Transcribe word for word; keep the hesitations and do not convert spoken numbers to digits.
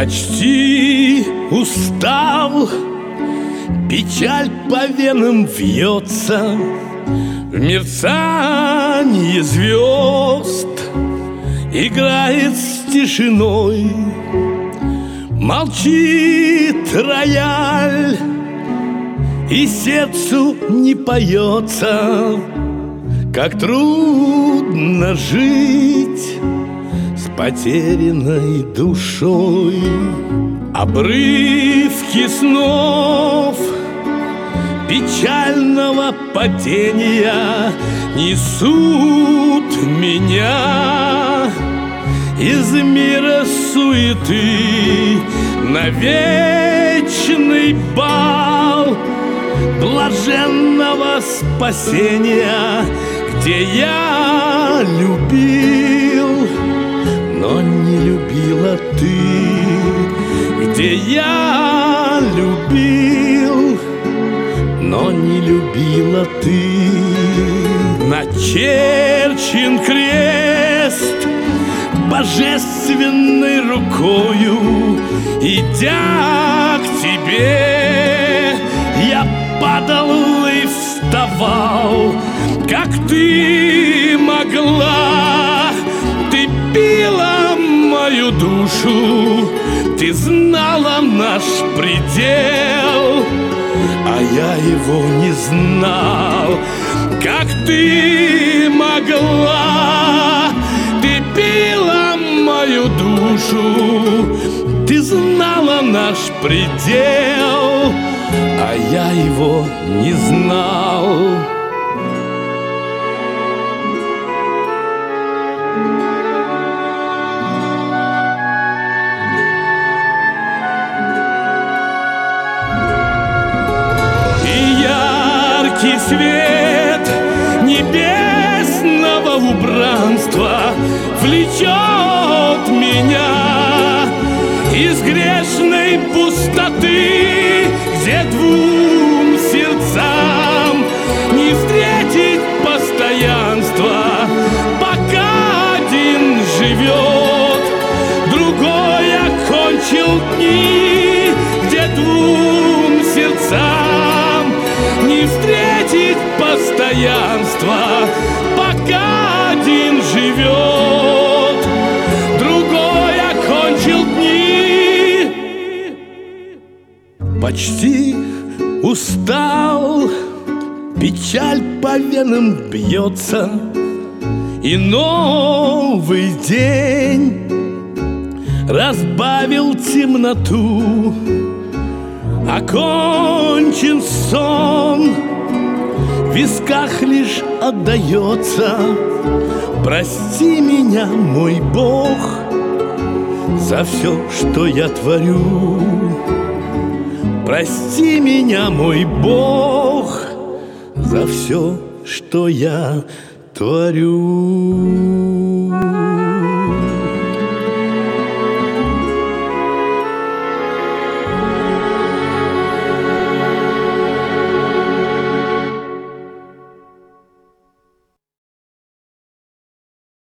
Почти устал, печаль по венам вьется, в мерцании звезд играет с тишиной. Молчит рояль, и сердцу не поется, как трудно жить с потерянной душой. Обрывки снов печального падения несут меня из мира суеты на вечный бал блаженного спасения, где я любил, но не любила ты, где я любил, но не любила ты. Начерчен крест божественной рукою, идя к тебе, я падал и вставал, как ты могла. Ты била мою душу, ты знала наш предел, а я его не знал. Как ты могла, ты била мою душу, ты знала наш предел, а я его не знал. И яркий свет небесного убранства влечет меня из грешной пустоты, где двум сердцам не встретить постоянства, пока один живет, другой окончил дни, где двум сердцам не встретить постоянства, пока один живет, другой окончил дни. Почти устал, печаль по венам бьется, и новый день разбавил темноту. Окончен сон, в висках лишь отдается. Прости меня, мой Бог, за все, что я творю. Прости меня, мой Бог, за все, что я творю.